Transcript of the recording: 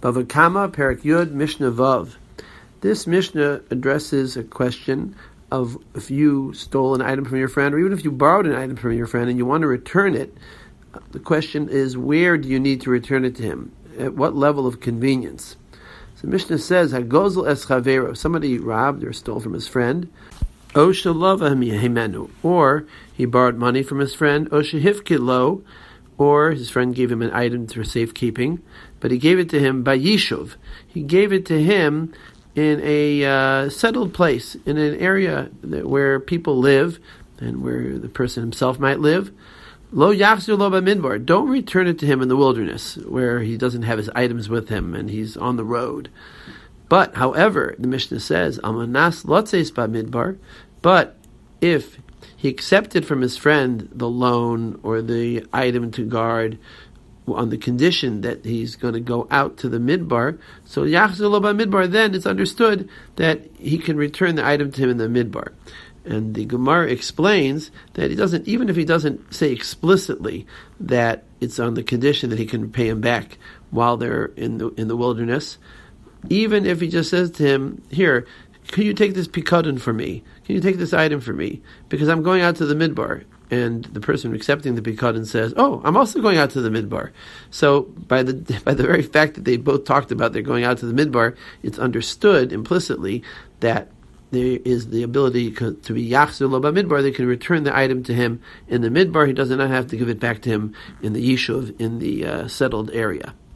Bava Kama, Perek Yud, Mishnah Vav. This Mishnah addresses a question of if you stole an item from your friend, or even if you borrowed an item from your friend and you want to return it. The question is, where do you need to return it to him? At what level of convenience? So Mishnah says, Hagozel es chavero, somebody robbed or stole from his friend, O shalava mihemenu, or he borrowed money from his friend, O shehifkid lo, or his friend gave him an item for safekeeping, but he gave it to him by yishuv. He gave it to him in a settled place, in an area where people live, and where the person himself might live. Lo yachzir lo b'midbar. Don't return it to him in the wilderness, where he doesn't have his items with him and he's on the road. But, however, the Mishnah says, Amanas lotzeis b'midbar. But if he accepted from his friend the loan or the item to guard on the condition that he's going to go out to the midbar, so yachzir lo b'midbar, then it's understood that he can return the item to him in the midbar. And the Gemara explains that he doesn't, even if he doesn't say explicitly that it's on the condition that he can pay him back while they're in the wilderness, even if he just says to him, here, can you take this pikadon for me? Can you take this item for me? Because I'm going out to the midbar. And the person accepting the pikadon says, oh, I'm also going out to the midbar. So by the very fact that they both talked about they're going out to the midbar, it's understood implicitly that there is the ability to be yachzir lo b'midbar. They can return the item to him in the midbar. He does not have to give it back to him in the yishuv, in the settled area.